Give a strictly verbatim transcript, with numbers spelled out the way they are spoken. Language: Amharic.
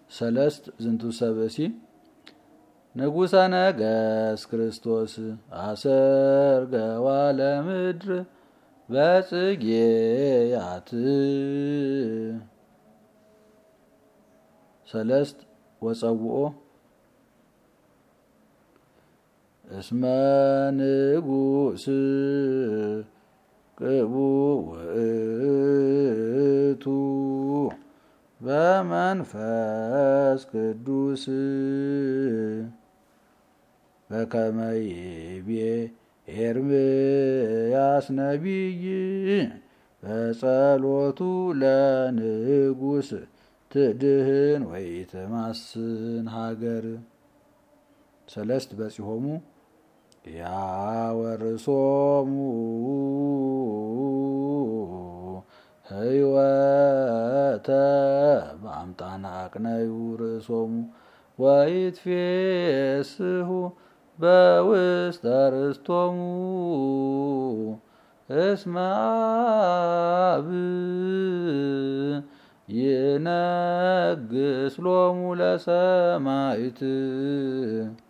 ሰለስት ዝንቱ ሰብእሲ ንጉሠ ነገሥት ክርስቶስ አሰርገዋ ለምድር በጽጌያት ሰለስት ወጸውኦ እስመ ንጉሥ ቅቡእ ውእቱ በመንፈስ ቅዱስ በከመ ይቤ ኤርምያስ ነቢይ በጸሎቱ ለንጉሥ ትድህን ወይትማስን ሀገር። ሰለስት በጺሖሙ ያወርሶሙ ሕይወተ በአምጣነ አቅነዩ ርእሶሙ ወይትፌስሑ በውስተ ርስቶሙ እስመ አብ ይነግስ ሎሙ ለሰማዕት